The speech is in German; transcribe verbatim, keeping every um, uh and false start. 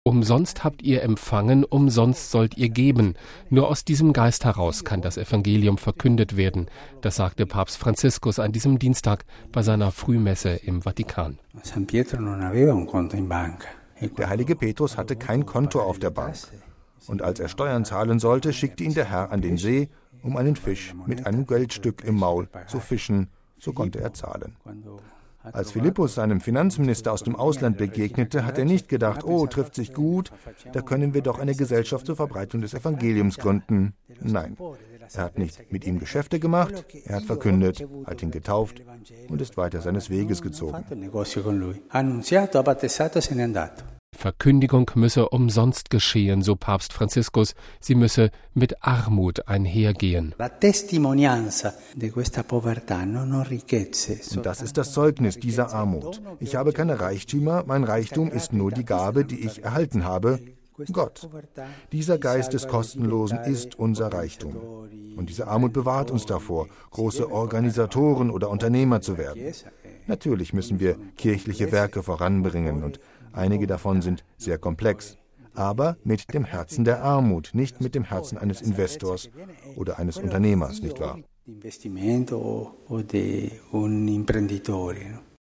Umsonst habt ihr empfangen, umsonst sollt ihr geben. Nur aus diesem Geist heraus kann das Evangelium verkündet werden. Das sagte Papst Franziskus an diesem Dienstag bei seiner Frühmesse im Vatikan. Der heilige Petrus hatte kein Konto auf der Bank. Und als er Steuern zahlen sollte, schickte ihn der Herr an den See, um einen Fisch mit einem Geldstück im Maul zu fischen. So konnte er zahlen. Als Philippus seinem Finanzminister aus dem Ausland begegnete, hat er nicht gedacht, oh, trifft sich gut, da können wir doch eine Gesellschaft zur Verbreitung des Evangeliums gründen. Nein, er hat nicht mit ihm Geschäfte gemacht, er hat verkündet, hat ihn getauft und ist weiter seines Weges gezogen. Verkündigung müsse umsonst geschehen, so Papst Franziskus. Sie müsse mit Armut einhergehen. Und das ist das Zeugnis dieser Armut. Ich habe keine Reichtümer, mein Reichtum ist nur die Gabe, die ich erhalten habe, Gott. Dieser Geist des Kostenlosen ist unser Reichtum. Und diese Armut bewahrt uns davor, große Organisatoren oder Unternehmer zu werden. Natürlich müssen wir kirchliche Werke voranbringen und einige davon sind sehr komplex, aber mit dem Herzen der Armut, nicht mit dem Herzen eines Investors oder eines Unternehmers, nicht wahr?